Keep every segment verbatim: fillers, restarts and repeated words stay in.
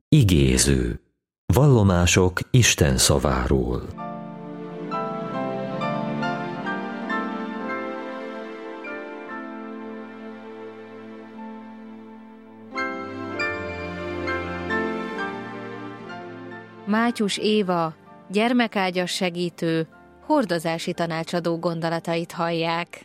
Igéző. Vallomások Isten szaváról. Mátyus Éva, gyermekágyas segítő, hordozási tanácsadó gondolatait hallják.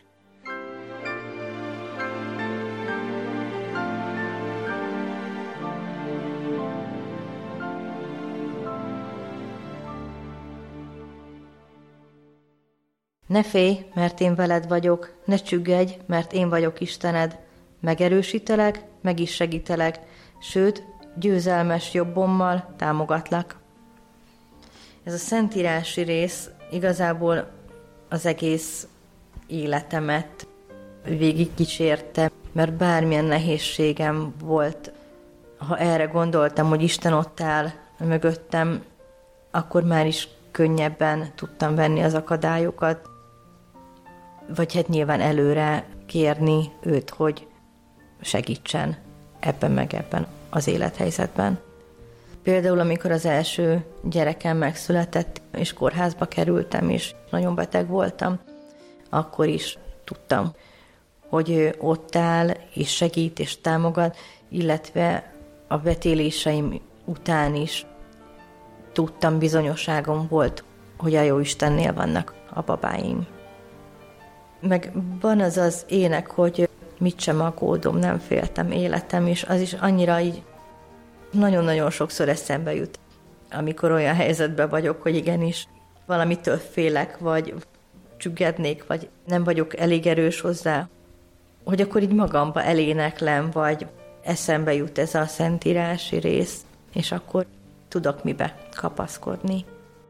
Ne félj, mert én veled vagyok, ne csüggedj, mert én vagyok Istened. Megerősítelek, meg is segítelek, sőt, győzelmes jobbommal támogatlak. Ez a szentírási rész igazából az egész életemet végigkísérte, mert bármilyen nehézségem volt, ha erre gondoltam, hogy Isten ott áll mögöttem, akkor már is könnyebben tudtam venni az akadályokat, vagy hát nyilván előre kérni őt, hogy segítsen ebben meg ebben az élethelyzetben. Például, amikor az első gyerekem megszületett, és kórházba kerültem, és nagyon beteg voltam, akkor is tudtam, hogy ő ott áll, és segít, és támogat, illetve a betéléseim után is tudtam, bizonyosságom volt, hogy a Jóistennél vannak a babáim. Meg van az az ének, hogy mit sem aggódom, nem féltem, életem, és az is annyira így nagyon-nagyon sokszor eszembe jut, amikor olyan helyzetben vagyok, hogy igenis valamitől félek, vagy csüggednék, vagy nem vagyok elég erős hozzá, hogy akkor így magamba eléneklem, vagy eszembe jut ez a szentírási rész, és akkor tudok mibe kapaszkodni.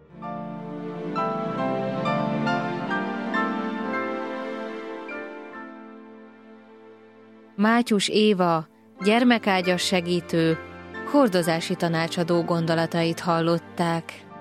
Mátyus Éva, gyermekágyas segítő, hordozási tanácsadó gondolatait hallották.